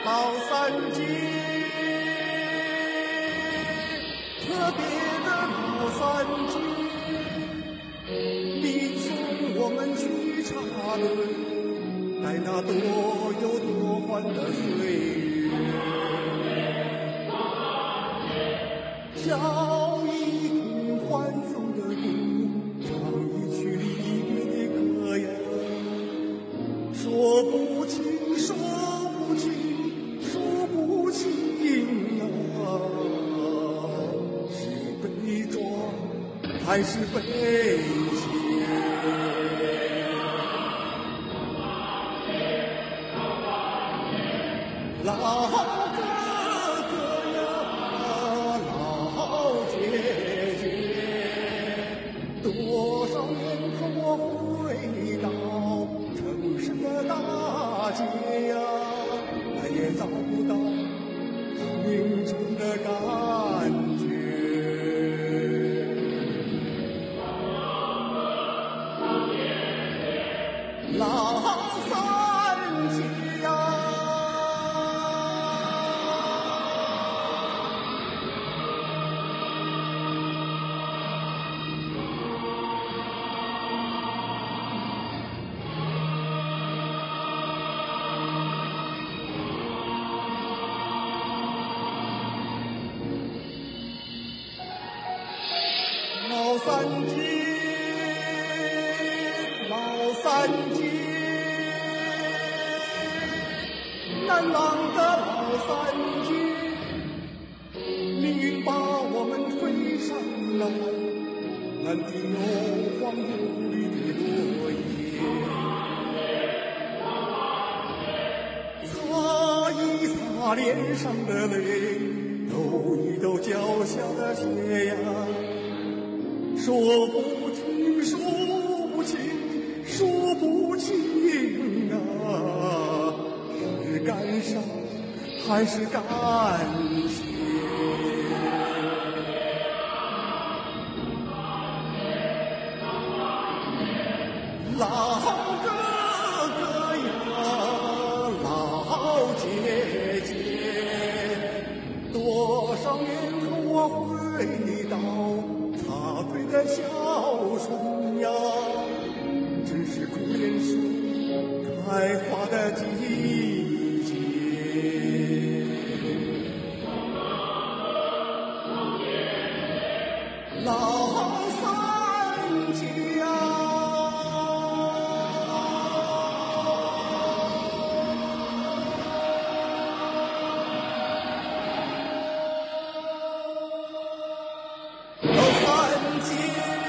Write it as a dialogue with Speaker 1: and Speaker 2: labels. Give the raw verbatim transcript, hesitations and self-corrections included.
Speaker 1: 老三季，特别的老三季，你送我们去插队，在那多有多欢的岁月，叫一曲欢送的鼓，唱一曲离别的歌呀，说不清，说不清，说不清啊，是悲壮还是悲切？老哥哥呀，老姐姐，多少年后我回到城市的大街呀，再也找不到青春的感觉。老三季呀，老三季，老三季，难忘的老三季，命运把我们推上来，难敌有黄有绿的落叶，擦一擦脸上的泪，抖一抖脚下的鞋呀，说不清，说不清，说不清啊，是感伤还是感谢？老哥哥呀，老姐姐，多少年后我回到插队的小村呀，真是苦楝树开花的季节。老三季呀，老三季。